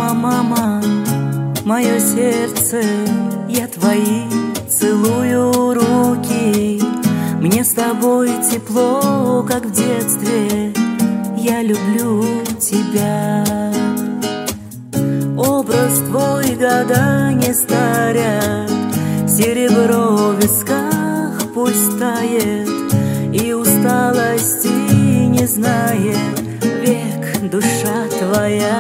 Мама, мое сердце, я твои целую руки. Мне с тобой тепло, как в детстве, я люблю тебя. Образ твой года не старят, серебро в висках пусть тает, и усталости не знает век душа твоя.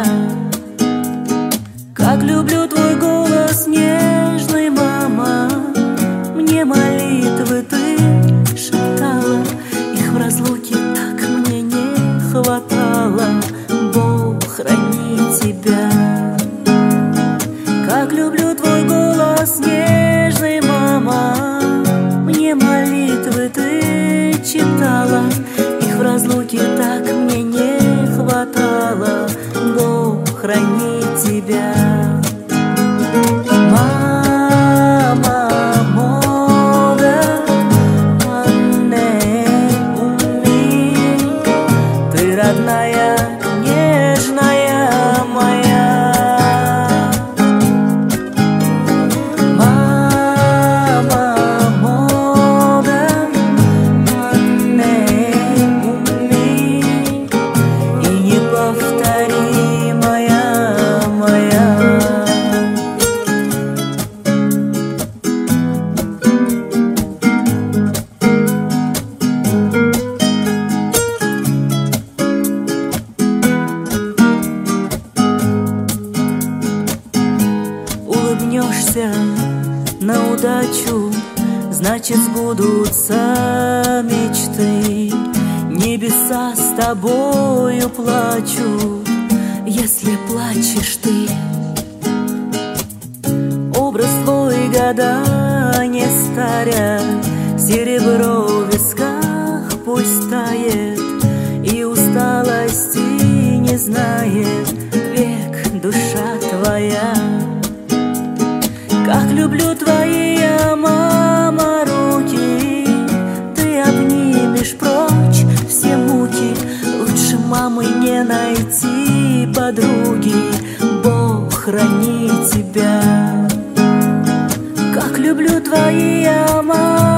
Как люблю твой голос нежный, мама, мне молитвы ты шептала, их в разлуке так мне не хватало. Бог храни тебя. Как люблю твой голос нежный, мама, мне молитвы ты читала, их в разлуке так мне не хватало. Бог храни тебя. Родная, нежная моя, мама мода, манне уми и неповторимая моя. Улыбнешься на удачу, значит сбудутся мечты. Небеса с тобою плачут, если плачешь ты. Образ твой года не старят, серебро в висках пусть тает, и усталости не знает век душа твоя. Как люблю твои, я, мама, руки, ты обнимешь прочь все муки. Лучше мамы не найти подруги. Бог храни тебя. Как люблю твои, я, мама.